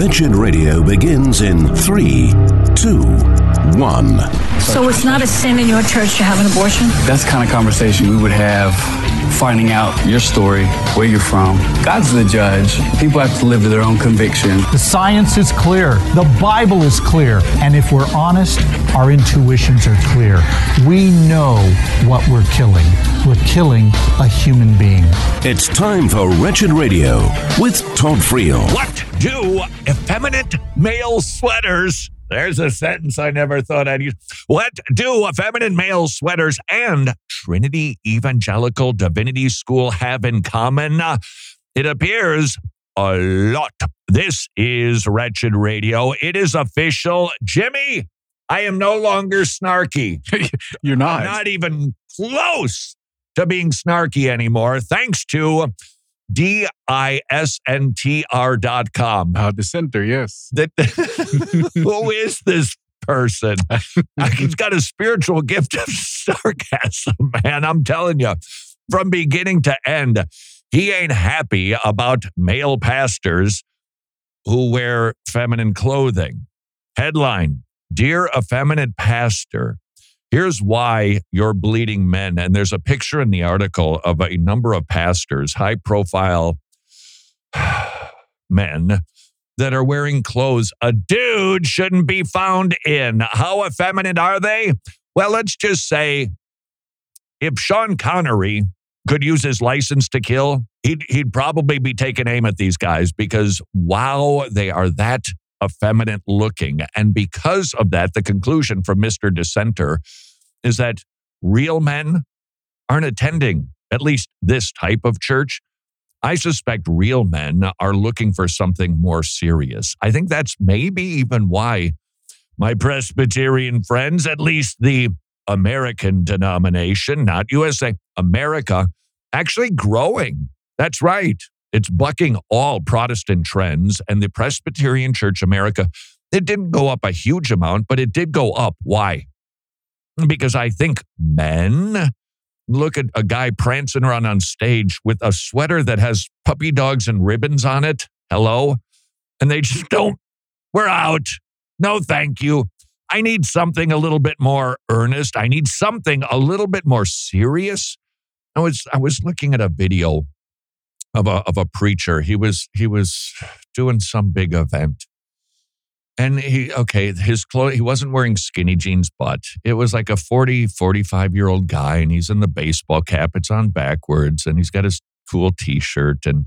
Wretched Radio begins in 3, 2, 1. So it's not a sin in your church to have an abortion? That's the kind of conversation we would have, finding out your story, where you're from. God's the judge. People have to live to their own conviction. The science is clear. The Bible is clear. And if we're honest, our intuitions are clear. We know what we're killing. We're killing a human being. It's time for Wretched Radio with Todd Friel. What do effeminate male sweaters... There's a sentence I never thought I'd use. What do effeminate male sweaters and Trinity Evangelical Divinity School have in common? It appears a lot. This is Wretched Radio. It is official. Jimmy, I am no longer snarky. You're not. I'm not even close to being snarky anymore, thanks to DISNTR.com. Dissenter, yes. Who is this person? He's got a spiritual gift of sarcasm, man. I'm telling you, from beginning to end, he ain't happy about male pastors who wear feminine clothing. Headline, Dear Effeminate Pastor, here's why you're bleeding men. And there's a picture in the article of a number of pastors, high-profile men that are wearing clothes a dude shouldn't be found in. How effeminate are they? Well, let's just say if Sean Connery could use his license to kill, he'd probably be taking aim at these guys because, wow, they are that effeminate looking. And because of that, the conclusion from Mr. Dissenter is that real men aren't attending at least this type of church. I suspect real men are looking for something more serious. I think that's maybe even why my Presbyterian friends, at least the American denomination, not USA, America, actually growing. That's right. It's bucking all Protestant trends, and the Presbyterian Church America, it didn't go up a huge amount, but it did go up. Why? Because I think men look at a guy prancing around on stage with a sweater that has puppy dogs and ribbons on it. Hello? And they just don't. We're out. No, thank you. I need something a little bit more earnest. I need something a little bit more serious. I was looking at a video of a preacher. He was doing some big event. And his clothes, he wasn't wearing skinny jeans, but it was like a 45-year-old guy, and he's in the baseball cap. It's on backwards, and he's got his cool t-shirt and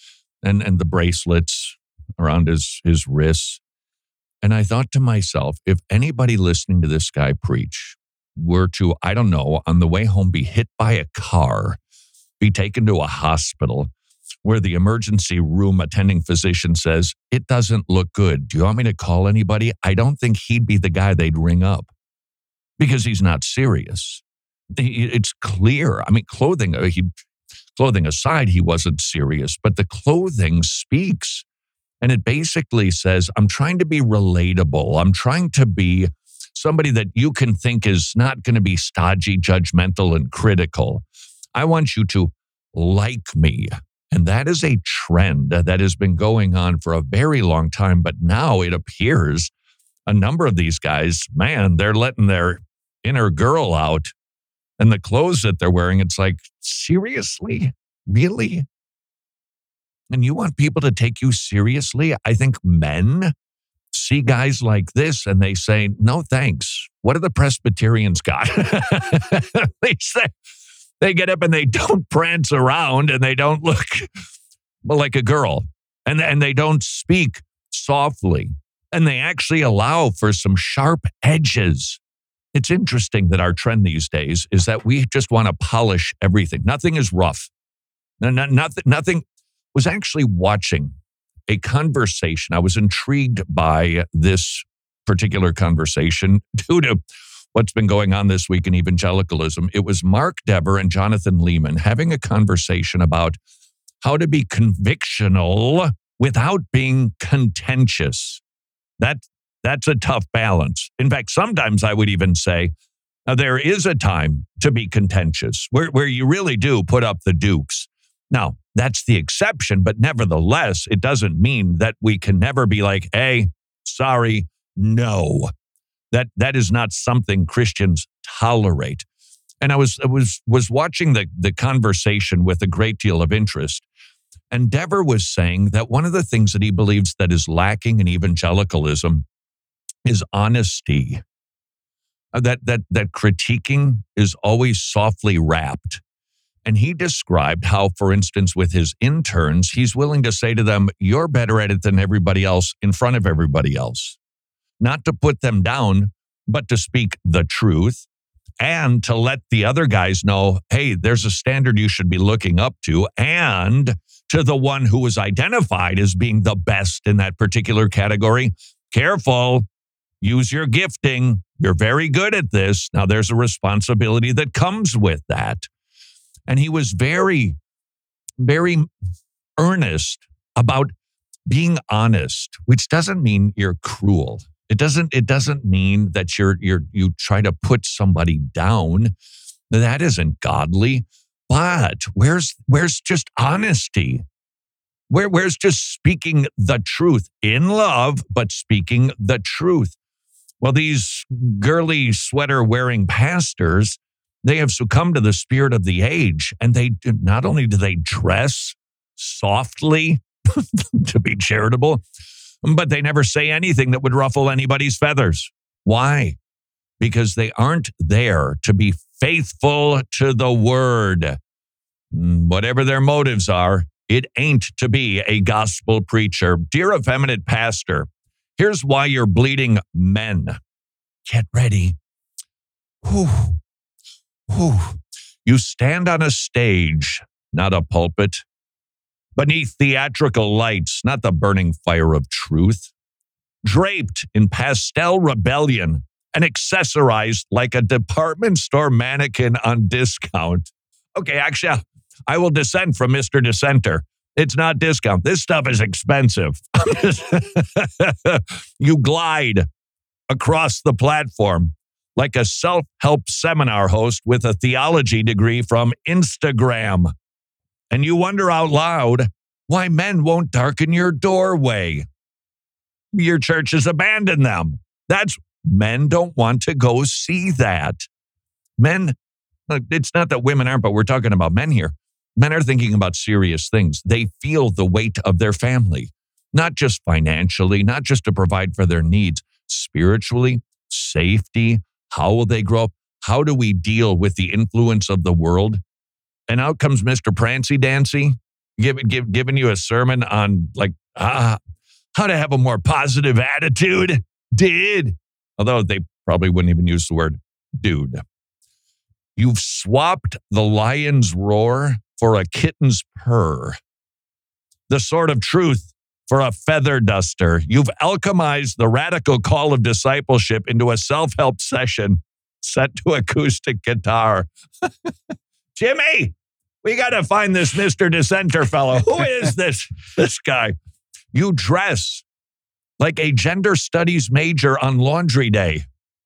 the bracelets around his wrists. And I thought to myself, if anybody listening to this guy preach were to, I don't know, on the way home be hit by a car, be taken to a hospital, where the emergency room attending physician says, it doesn't look good. Do you want me to call anybody? I don't think he'd be the guy they'd ring up because he's not serious. It's clear. I mean, clothing aside, he wasn't serious, but the clothing speaks. And it basically says, I'm trying to be relatable. I'm trying to be somebody that you can think is not going to be stodgy, judgmental, and critical. I want you to like me. And that is a trend that has been going on for a very long time. But now it appears a number of these guys, man, they're letting their inner girl out. And the clothes that they're wearing, it's like, seriously? Really? And you want people to take you seriously? I think men see guys like this and they say, no, thanks. What do the Presbyterians got? They get up and they don't prance around and they don't look like a girl and they don't speak softly and they actually allow for some sharp edges. It's interesting that our trend these days is that we just want to polish everything. Nothing is rough. Nothing. Was actually watching a conversation. I was intrigued by this particular conversation due to what's been going on this week in evangelicalism. It was Mark Dever and Jonathan Leeman having a conversation about how to be convictional without being contentious. That's a tough balance. In fact, sometimes I would even say there is a time to be contentious where you really do put up the dukes. Now, That's the exception, but nevertheless, it doesn't mean that we can never be like, hey, sorry, no. That is not something Christians tolerate. And I was watching the conversation with a great deal of interest. And Dever was saying that one of the things that he believes that is lacking in evangelicalism is honesty. That critiquing is always softly wrapped. And he described how, for instance, with his interns, he's willing to say to them, you're better at it than everybody else in front of everybody else. Not to put them down, but to speak the truth and to let the other guys know, hey, there's a standard you should be looking up to. And to the one who was identified as being the best in that particular category, careful, use your gifting. You're very good at this. Now, there's a responsibility that comes with that. And he was very, very earnest about being honest, which doesn't mean you're cruel. It doesn't mean that you try to put somebody down. That isn't godly. But where's just honesty? Where's just speaking the truth in love, but speaking the truth? Well, these girly sweater-wearing pastors, they have succumbed to the spirit of the age, and they not only do they dress softly to be charitable, but they never say anything that would ruffle anybody's feathers. Why? Because they aren't there to be faithful to the word. Whatever their motives are, it ain't to be a gospel preacher. Dear effeminate pastor, here's why you're bleeding men. Get ready. Whew. Whew. You stand on a stage, not a pulpit, beneath theatrical lights, not the burning fire of truth, draped in pastel rebellion and accessorized like a department store mannequin on discount. Okay, actually, I will dissent from Mr. Dissenter. It's not discount. This stuff is expensive. You glide across the platform like a self-help seminar host with a theology degree from Instagram. And you wonder out loud why men won't darken your doorway. Your church has abandoned them. Men don't want to go see that. Men, it's not that women aren't, but we're talking about men here. Men are thinking about serious things. They feel the weight of their family, not just financially, not just to provide for their needs, spiritually, safety. How will they grow up? How do we deal with the influence of the world? And out comes Mr. Prancy Dancy, giving you a sermon on how to have a more positive attitude. Although they probably wouldn't even use the word dude. You've swapped the lion's roar for a kitten's purr. The sword of truth for a feather duster. You've alchemized the radical call of discipleship into a self-help session set to acoustic guitar. Jimmy, we got to find this Mr. Dissenter fellow. Who is this guy? You dress like a gender studies major on laundry day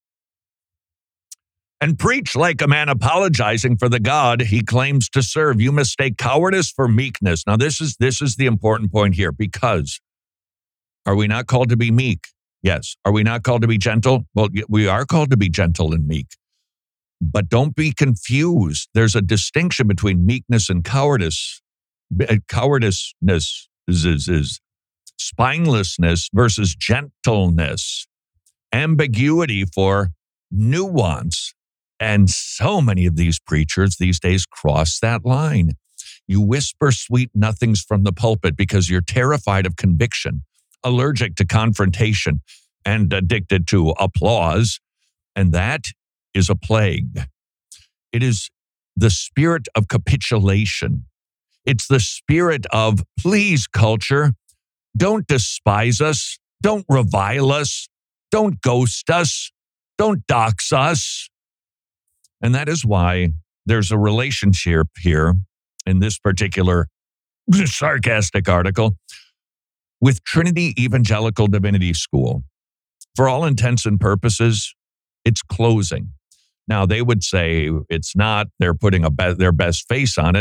and preach like a man apologizing for the God he claims to serve. You mistake cowardice for meekness. Now, this is the important point here, because are we not called to be meek? Yes. Are we not called to be gentle? Well, we are called to be gentle and meek. But don't be confused. There's a distinction between meekness and cowardice. Cowardiceness is spinelessness versus gentleness. Ambiguity for nuance. And so many of these preachers these days cross that line. You whisper sweet nothings from the pulpit because you're terrified of conviction, allergic to confrontation, and addicted to applause. And that is a plague. It is the spirit of capitulation. It's the spirit of, please, culture, don't despise us. Don't revile us. Don't ghost us. Don't dox us. And that is why there's a relationship here in this particular sarcastic article with Trinity Evangelical Divinity School. For all intents and purposes, it's closing. Now, they would say it's not, they're putting their best face on it,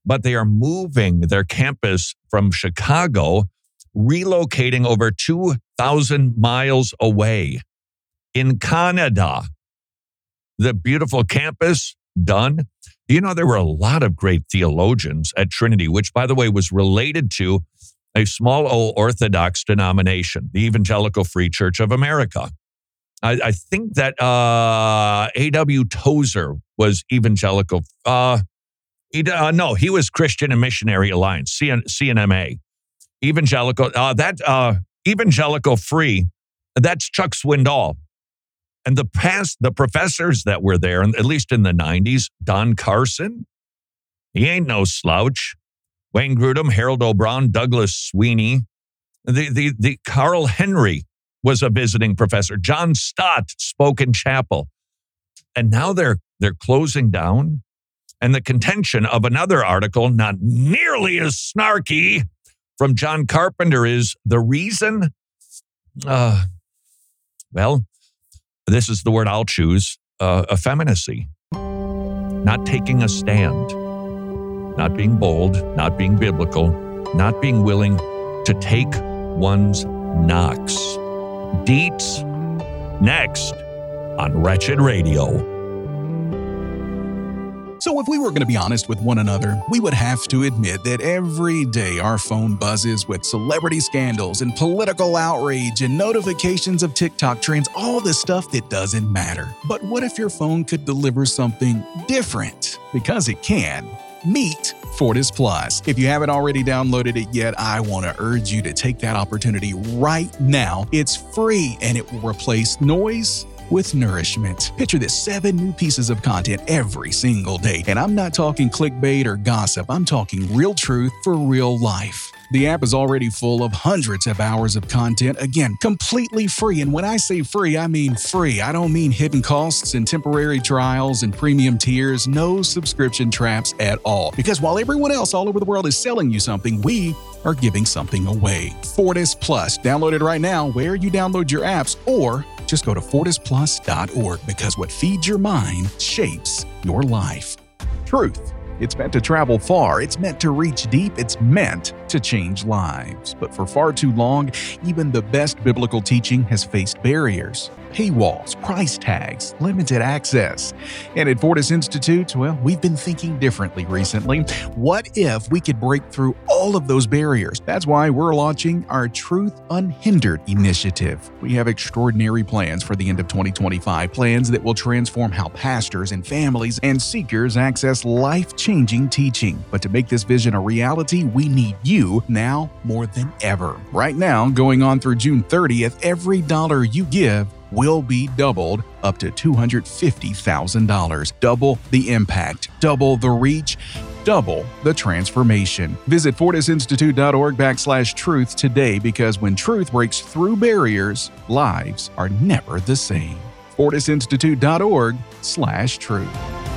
but they are moving their campus from Chicago, relocating over 2,000 miles away in Canada. The beautiful campus, done. You know, there were a lot of great theologians at Trinity, which, by the way, was related to a small old Orthodox denomination, the Evangelical Free Church of America. I think that A.W. Tozer was evangelical. No, he was Christian and Missionary Alliance, CNMA. Evangelical, Evangelical Free, that's Chuck Swindoll. And the professors that were there, at least in the 90s, Don Carson, he ain't no slouch. Wayne Grudem, Harold O'Brien, Douglas Sweeney. The Carl Henry was a visiting professor. John Stott spoke in chapel. And now they're closing down. And the contention of another article, not nearly as snarky, from John Carpenter is the reason, well, this is the word I'll choose, effeminacy. Not taking a stand. Not being bold, not being biblical, not being willing to take one's knocks. Deets, next on Wretched Radio. So if we were going to be honest with one another, we would have to admit that every day our phone buzzes with celebrity scandals and political outrage and notifications of TikTok trends, all the stuff that doesn't matter. But what if your phone could deliver something different? Because it can. Meet Fortis Plus. If you haven't already downloaded it yet, I want to urge you to take that opportunity right now. It's free and it will replace noise with nourishment. Picture this: 7 new pieces of content every single day. And I'm not talking clickbait or gossip. I'm talking real truth for real life. The app is already full of hundreds of hours of content, again, completely free. And when I say free, I mean free. I don't mean hidden costs and temporary trials and premium tiers. No subscription traps at all. Because while everyone else all over the world is selling you something, we are giving something away. Fortis Plus. Download it right now where you download your apps, or just go to fortisplus.org, because what feeds your mind shapes your life. Truth. It's meant to travel far. It's meant to reach deep. It's meant to change lives. But for far too long, even the best biblical teaching has faced barriers, paywalls, price tags, limited access. And at Fortis Institute, well, we've been thinking differently recently. What if we could break through all of those barriers? That's why we're launching our Truth Unhindered initiative. We have extraordinary plans for the end of 2025, plans that will transform how pastors and families and seekers access life-changing teaching. But to make this vision a reality, we need you now more than ever. Right now, going on through June 30th, every dollar you give will be doubled up to $250,000. Double the impact, double the reach, double the transformation. Visit fortisinstitute.org/truth today, because when truth breaks through barriers, lives are never the same. fortisinstitute.org/truth.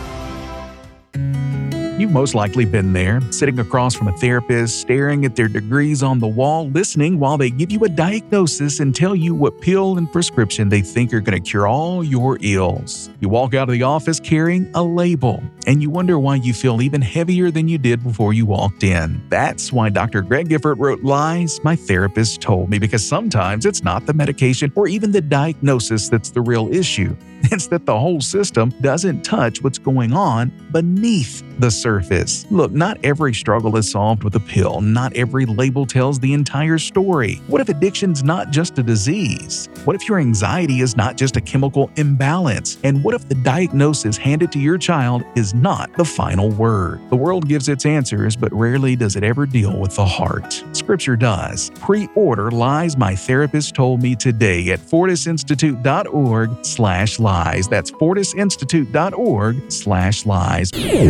You've most likely been there, sitting across from a therapist, staring at their degrees on the wall, listening while they give you a diagnosis and tell you what pill and prescription they think are going to cure all your ills. You walk out of the office carrying a label, and you wonder why you feel even heavier than you did before you walked in. That's why Dr. Greg Gifford wrote Lies My Therapist Told Me, because sometimes it's not the medication or even the diagnosis that's the real issue. It's that the whole system doesn't touch what's going on beneath the surface. Look, not every struggle is solved with a pill. Not every label tells the entire story. What if addiction's not just a disease? What if your anxiety is not just a chemical imbalance? And what if the diagnosis handed to your child is not the final word? The world gives its answers, but rarely does it ever deal with the heart. Scripture does. Pre-order Lies My Therapist Told Me today at fortisinstitute.org/lies. That's fortisinstitute.org/lies.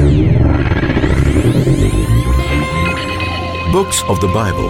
Books of the Bible.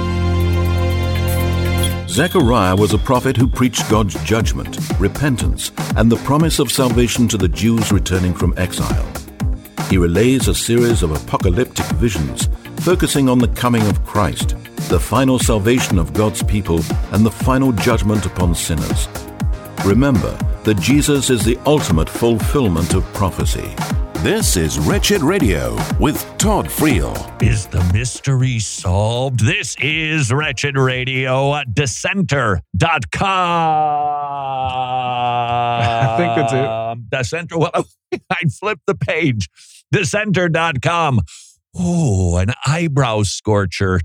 Zechariah was a prophet who preached God's judgment, repentance, and the promise of salvation to the Jews returning from exile. He relays a series of apocalyptic visions focusing on the coming of Christ, the final salvation of God's people, and the final judgment upon sinners. Remember that Jesus is the ultimate fulfillment of prophecy. This is Wretched Radio with Todd Friel. Is the mystery solved? This is Wretched Radio, Dissenter.com. I think that's it. Dissenter, well, I flipped the page. Dissenter.com. Oh, an eyebrow scorcher.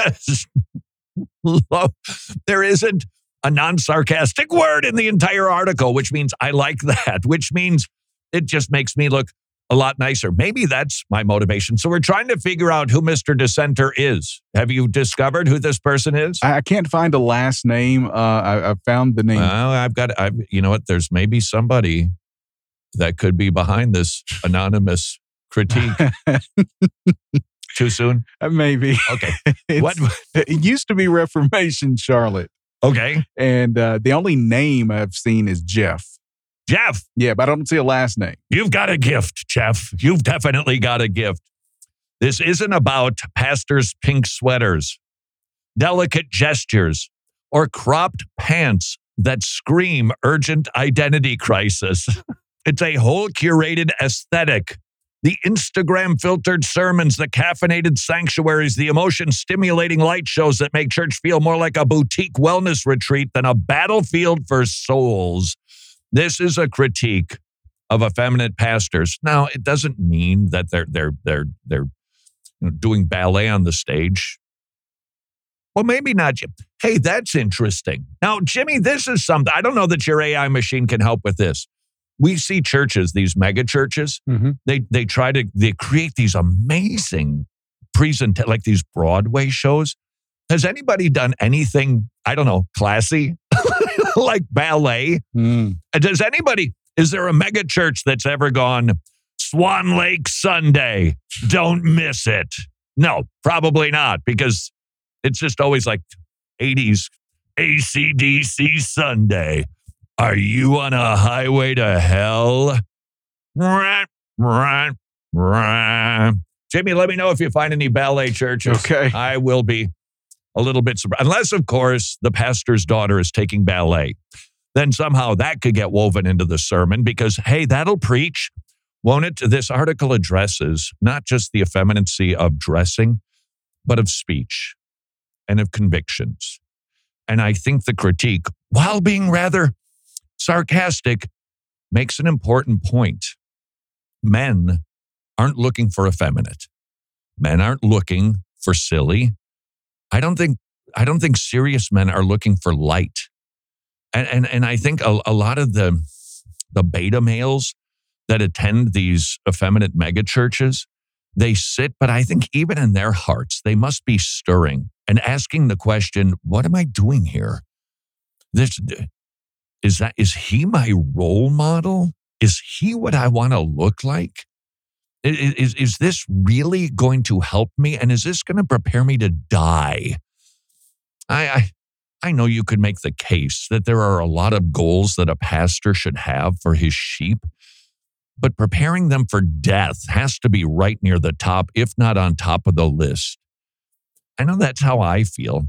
There isn't a non-sarcastic word in the entire article, which means I like that, which means it just makes me look a lot nicer. Maybe that's my motivation. So we're trying to figure out who Mr. Dissenter is. Have you discovered who this person is? I can't find a last name. I found the name. Well, you know what? There's maybe somebody that could be behind this anonymous critique. Too soon? Maybe. Okay. It used to be Reformation Charlotte. Okay. And the only name I've seen is Jeff. Jeff. Yeah, but I don't see a last name. You've got a gift, Jeff. You've definitely got a gift. This isn't about pastors' pink sweaters, delicate gestures, or cropped pants that scream urgent identity crisis. It's a whole curated aesthetic. The Instagram-filtered sermons, the caffeinated sanctuaries, the emotion-stimulating light shows that make church feel more like a boutique wellness retreat than a battlefield for souls. This is a critique of effeminate pastors. Now, it doesn't mean that they're doing ballet on the stage. Well, maybe not. Hey, that's interesting. Now, Jimmy, this is something. I don't know that your AI machine can help with this. We see churches, these mega churches. Mm-hmm. They create these amazing like these Broadway shows. Has anybody done anything, I don't know, classy? Like ballet? Is there a mega church that's ever gone, Swan Lake Sunday, don't miss it? No, probably not, because it's just always like 80s AC/DC Sunday. Are you on a highway to hell? Jimmy, let me know if you find any ballet churches. Okay. I will be a little bit surprised. Unless, of course, the pastor's daughter is taking ballet. Then somehow that could get woven into the sermon because, hey, that'll preach, won't it? This article addresses not just the effeminacy of dressing, but of speech and of convictions. And I think the critique, while being rather sarcastic, makes an important point. Men aren't looking for effeminate. Men aren't looking for silly. I don't think serious men are looking for light. And I think a lot of the beta males that attend these effeminate mega churches, they sit, but I think even in their hearts, they must be stirring and asking the question, what am I doing here? Is he my role model? Is he what I want to look like? Is this really going to help me? And is this going to prepare me to die? I know you could make the case that there are a lot of goals that a pastor should have for his sheep, but preparing them for death has to be right near the top, if not on top of the list. I know that's how I feel.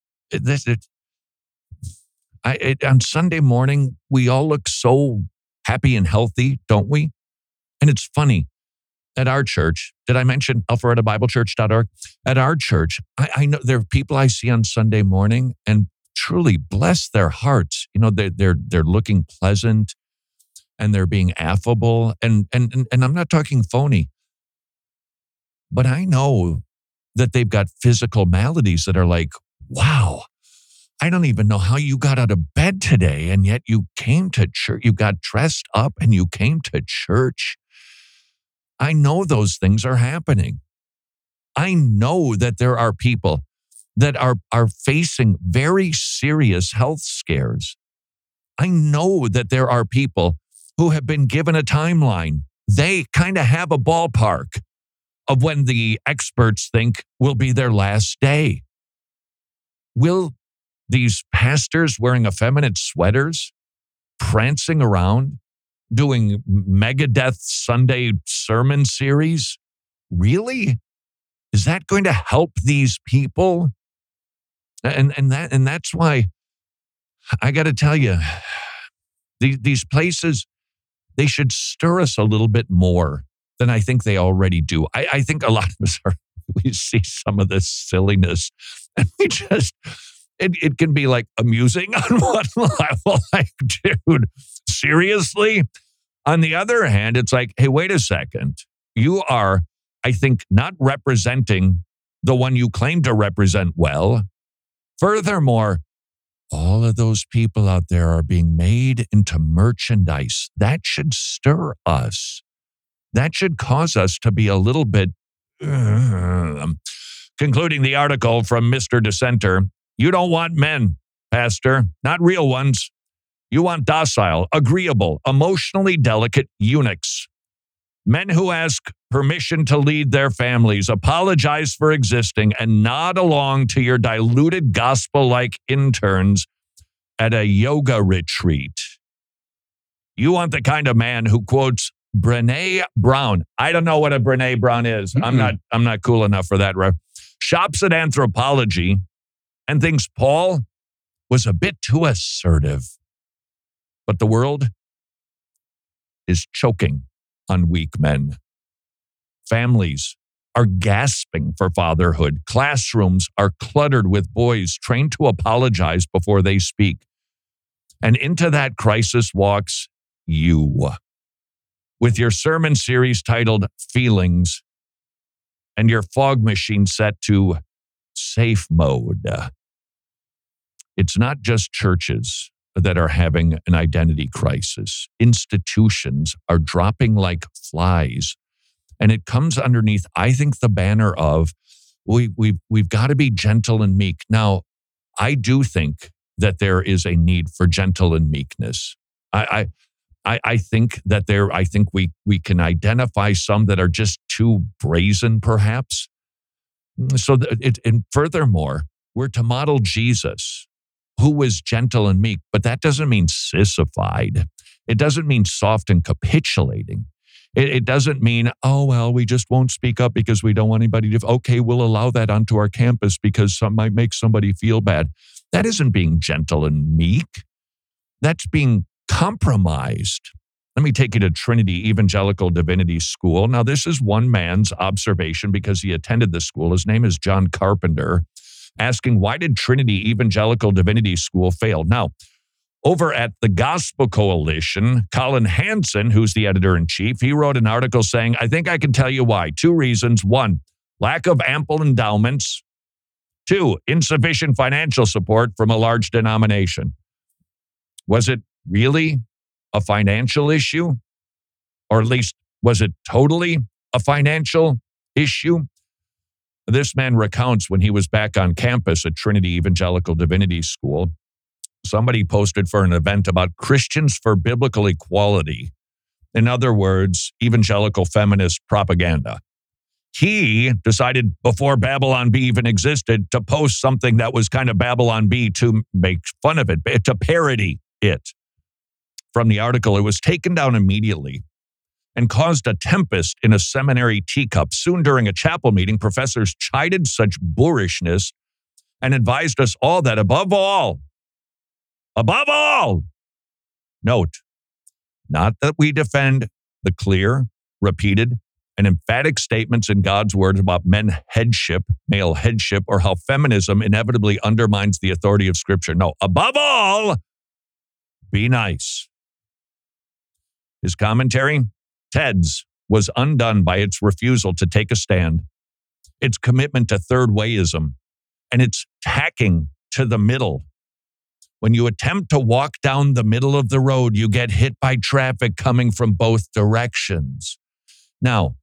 On Sunday morning, we all look so happy and healthy, don't we? And it's funny. At our church, did I mention alpharettabiblechurch.org? At our church, I know there are people I see on Sunday morning and truly bless their hearts. You know, they're looking pleasant and they're being affable. And I'm not talking phony, but I know that they've got physical maladies that are like, wow, I don't even know how you got out of bed today. And yet you came to church, you got dressed up and you came to church. I know those things are happening. I know that there are people that are facing very serious health scares. I know that there are people who have been given a timeline. They kind of have a ballpark of when the experts think will be their last day. Will these pastors wearing effeminate sweaters, prancing around, doing Megadeth Sunday sermon series? Really? Is that going to help these people? And that's why I got to tell you, these places, they should stir us a little bit more than I think they already do. I think a lot of us we see some of this silliness and we just, it can be like amusing on one level. Like, dude, seriously? On the other hand, it's like, hey, wait a second. You are, I think, not representing the one you claim to represent well. Furthermore, all of those people out there are being made into merchandise. That should stir us. That should cause us to be a little bit... Concluding the article from Mr. Dissenter, you don't want men, Pastor, not real ones. You want docile, agreeable, emotionally delicate eunuchs. Men who ask permission to lead their families, apologize for existing, and nod along to your diluted gospel-like interns at a yoga retreat. You want the kind of man who quotes Brené Brown. I don't know what a Brené Brown is. I'm not cool enough for that. Shops at Anthropology and thinks Paul was a bit too assertive. But the world is choking on weak men. Families are gasping for fatherhood. Classrooms are cluttered with boys trained to apologize before they speak. And into that crisis walks you, with your sermon series titled Feelings and your fog machine set to safe mode. It's not just churches that are having an identity crisis. Institutions are dropping like flies. And it comes underneath, I think, the banner of we've got to be gentle and meek. Now, I do think that there is a need for gentle and meekness. I think that we can identify some that are just too brazen, perhaps. So and furthermore, we're to model Jesus, who was gentle and meek, but that doesn't mean sissified. It doesn't mean soft and capitulating. It doesn't mean, oh, well, we just won't speak up because we don't want anybody to, okay, we'll allow that onto our campus because some might make somebody feel bad. That isn't being gentle and meek. That's being compromised. Let me take you to Trinity Evangelical Divinity School. Now, this is one man's observation because he attended the school. His name is John Carpenter, asking, why did Trinity Evangelical Divinity School fail? Now, over at the Gospel Coalition, Colin Hansen, who's the editor-in-chief, he wrote an article saying, I think I can tell you why. 2 reasons. 1, lack of ample endowments. 2, insufficient financial support from a large denomination. Was it really a financial issue? Or at least, was it totally a financial issue? This man recounts when he was back on campus at Trinity Evangelical Divinity School, somebody posted for an event about Christians for biblical equality. In other words, evangelical feminist propaganda. He decided before Babylon Bee even existed to post something that was kind of Babylon Bee to make fun of it, to parody it. From the article, it was taken down immediately and caused a tempest in a seminary teacup. Soon during a chapel meeting, professors chided such boorishness and advised us all that above all, note, not that we defend the clear, repeated, and emphatic statements in God's word about male headship, or how feminism inevitably undermines the authority of Scripture. No, above all, be nice. His commentary, TEDS, was undone by its refusal to take a stand, its commitment to third wayism, and its tacking to the middle. When you attempt to walk down the middle of the road, you get hit by traffic coming from both directions. Now,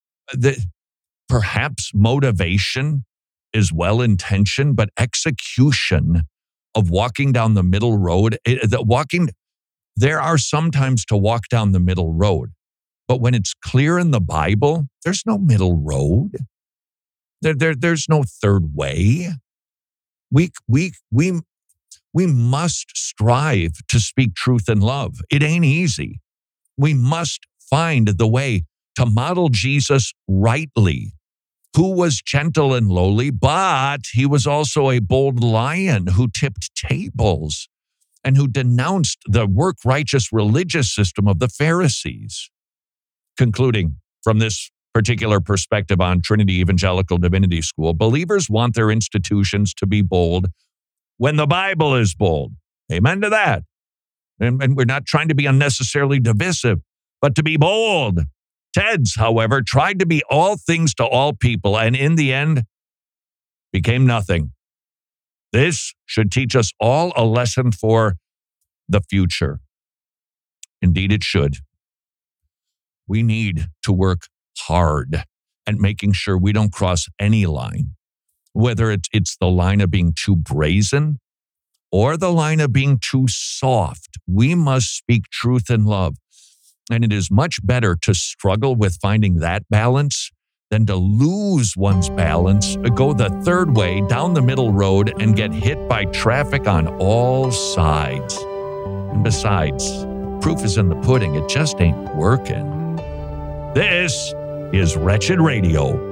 perhaps motivation is well-intentioned, but execution of walking down the middle road, there are some times to walk down the middle road, but when it's clear in the Bible, there's no middle road. There's no third way. We must strive to speak truth in love. It ain't easy. We must find the way to model Jesus rightly, who was gentle and lowly, but he was also a bold lion who tipped tables and who denounced the work-righteous religious system of the Pharisees. Concluding from this particular perspective on Trinity Evangelical Divinity School. Believers want their institutions to be bold when the Bible is bold. Amen to that. And we're not trying to be unnecessarily divisive, but to be bold. TEDS, however, tried to be all things to all people, and in the end, became nothing. This should teach us all a lesson for the future. Indeed, it should. We need to work hard at making sure we don't cross any line, whether it's the line of being too brazen or the line of being too soft. We must speak truth in love. And it is much better to struggle with finding that balance than to lose one's balance, go the third way down the middle road and get hit by traffic on all sides. And besides, proof is in the pudding. It just ain't working. This is Wretched Radio.